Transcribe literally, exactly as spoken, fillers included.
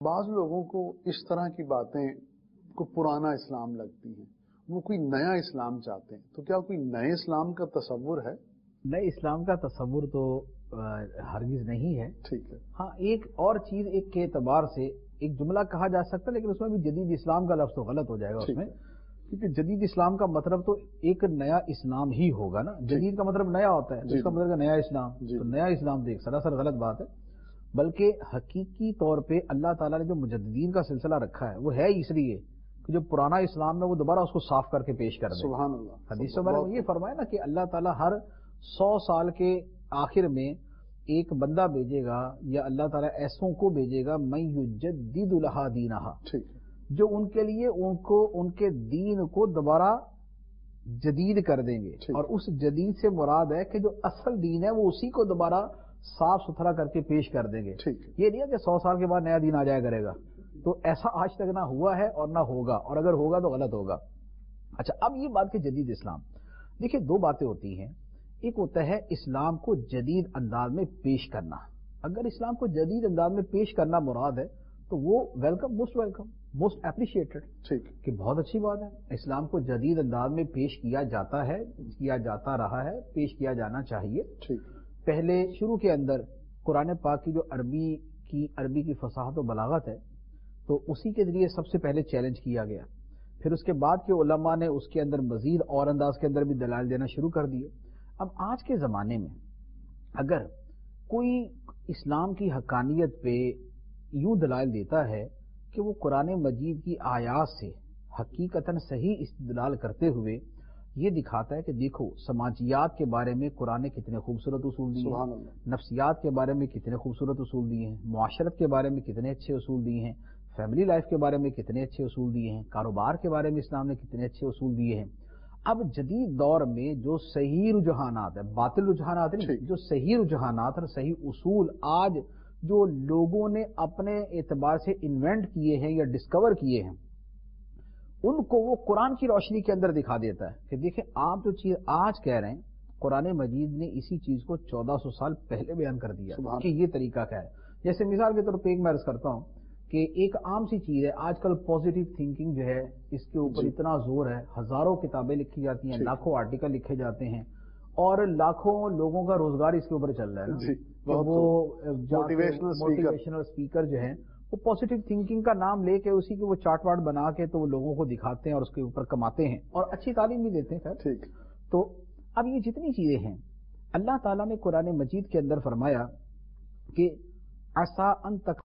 بعض لوگوں کو اس طرح کی باتیں کو پرانا اسلام لگتی ہیں، وہ کوئی نیا اسلام چاہتے ہیں، تو کیا کوئی نئے اسلام کا تصور ہے؟ نئے اسلام کا تصور تو ہرگز نہیں ہے. ٹھیک ہے. ہاں ایک اور چیز ایک کے اعتبار سے ایک جملہ کہا جا سکتا ہے، لیکن اس میں بھی جدید اسلام کا لفظ تو غلط ہو جائے گا اس میں، کیونکہ جدید اسلام کا مطلب تو ایک نیا اسلام ہی ہوگا نا. جدید کا مطلب نیا ہوتا ہے، اس کا مطلب نیا اسلام، تو نیا اسلام تو ایک سراسر غلط بات ہے. بلکہ حقیقی طور پہ اللہ تعالیٰ نے جو مجددین کا سلسلہ رکھا ہے وہ ہے اس لیے کہ جو پرانا اسلام ہے وہ دوبارہ اس کو صاف کر کے پیش کر دیں. سبحان اللہ. حدیث میں یہ فرمایا نا کہ اللہ تعالیٰ ہر سو سال کے آخر میں ایک بندہ بھیجے گا، یا اللہ تعالیٰ ایسوں کو بھیجے گا من یجدد لہا دینہا، جو ان کے لیے ان کو ان کے دین کو دوبارہ جدید کر دیں گے. اور اس جدید سے مراد ہے کہ جو اصل دین ہے وہ اسی کو دوبارہ صاف ستھرا کر کے پیش کر دیں گے. یہ نہیں ہے کہ سو سال کے بعد نیا دین آ جایا کرے گا، تو ایسا آج تک نہ ہوا ہے اور نہ ہوگا، اور اگر ہوگا تو غلط ہوگا. اچھا اب یہ بات کہ جدید اسلام، دیکھیں دو باتیں ہوتی ہیں. ایک ہوتا ہے اسلام کو جدید انداز میں پیش کرنا. اگر اسلام کو جدید انداز میں پیش کرنا مراد ہے تو وہ welcome, most welcome, most appreciated, ٹھیک کہ بہت اچھی بات ہے. اسلام کو جدید انداز میں پیش کیا جاتا ہے، کیا جاتا رہا ہے، پیش کیا جانا چاہیے. ٹھیک. پہلے شروع کے اندر قرآن پاک کی جو عربی کی عربی کی فصاحت و بلاغت ہے تو اسی کے ذریعے سب سے پہلے چیلنج کیا گیا. پھر اس کے بعد کے علماء نے اس کے اندر مزید اور انداز کے اندر بھی دلائل دینا شروع کر دیے. اب آج کے زمانے میں اگر کوئی اسلام کی حقانیت پہ یوں دلائل دیتا ہے کہ وہ قرآن مجید کی آیات سے حقیقتاً صحیح استدلال کرتے ہوئے یہ دکھاتا ہے کہ دیکھو سماجیات کے بارے میں قرآن نے کتنے خوبصورت اصول دیے ہیں، نفسیات کے بارے میں کتنے خوبصورت اصول دیے ہیں، معاشرت کے بارے میں کتنے اچھے اصول دیے ہیں، فیملی لائف کے بارے میں کتنے اچھے اصول دیے ہیں، کاروبار کے بارے میں اسلام نے کتنے اچھے اصول دیے ہیں. اب جدید دور میں جو صحیح رجحانات ہیں، باطل رجحانات نہیں، جو صحیح رجحانات اور صحیح اصول آج جو لوگوں نے اپنے اعتبار سے انوینٹ کیے ہیں یا ڈسکور کیے ہیں، ان کو وہ قرآن کی روشنی کے اندر دکھا دیتا ہے کہ دیکھیں آپ جو چیز آج کہہ رہے ہیں قرآن مجید نے اسی چیز کو چودہ سو سال پہلے بیان کر دیا کہ یہ طریقہ کیا ہے. جیسے مثال کے طور پہ ایک میں عرض کرتا ہوں کہ ایک عام سی چیز ہے آج کل پازیٹیو تھنکنگ جو ہے، اس کے اوپر اتنا زور ہے، ہزاروں کتابیں لکھی جاتی ہیں، لاکھوں آرٹیکل لکھے جاتے ہیں، اور لاکھوں لوگوں کا روزگار اس کے اوپر چل رہا ہے نا. وہ موٹیویشنل اسپیکر جو ہیں وہ پازیٹیو تھنکنگ کا نام لے کے اسی کے وہ چارٹ واٹ بنا کے تو وہ لوگوں کو دکھاتے ہیں اور اس کے اوپر کماتے ہیں اور اچھی تعلیم بھی دیتے ہیں. ٹھیک. تو اب یہ جتنی چیزیں ہیں اللہ تعالیٰ نے قرآن مجید کے اندر فرمایا کہ عسیٰ ان تک